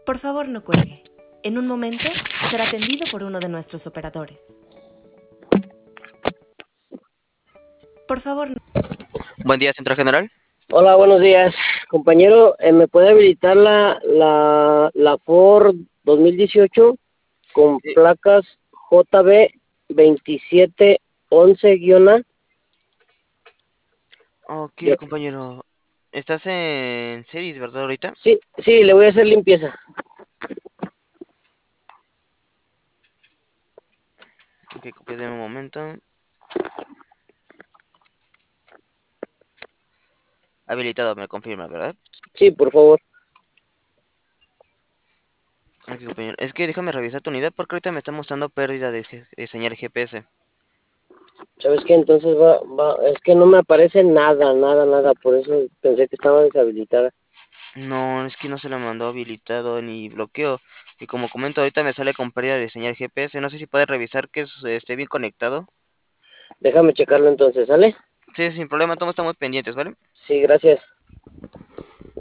Por favor, no cuelgue. En un momento será atendido por uno de nuestros operadores. Por favor, no... Buen día, Centro General. Hola, buenos días. Compañero, ¿me puede habilitar la Ford 2018 con Sí. placas JB 2711-A? Ok, Yo- compañero. Estás en series, ¿verdad, ahorita? Sí, sí, le voy a hacer limpieza. Ok, copia de un momento. Habilitado, me confirma, ¿verdad? Sí, por favor. Ok, compañero. Es que déjame revisar tu unidad porque ahorita me está mostrando pérdida de señal GPS. ¿Sabes qué? Entonces es que no me aparece nada, nada, nada. Por eso pensé que estaba deshabilitada. No, es que no se lo mandó habilitado ni bloqueo. Y como comento, ahorita me sale con pérdida de señal GPS. No sé si puedes revisar que esté bien conectado. Déjame checarlo entonces, ¿sale? Sí, sin problema, todos estamos pendientes, ¿vale? Sí, gracias.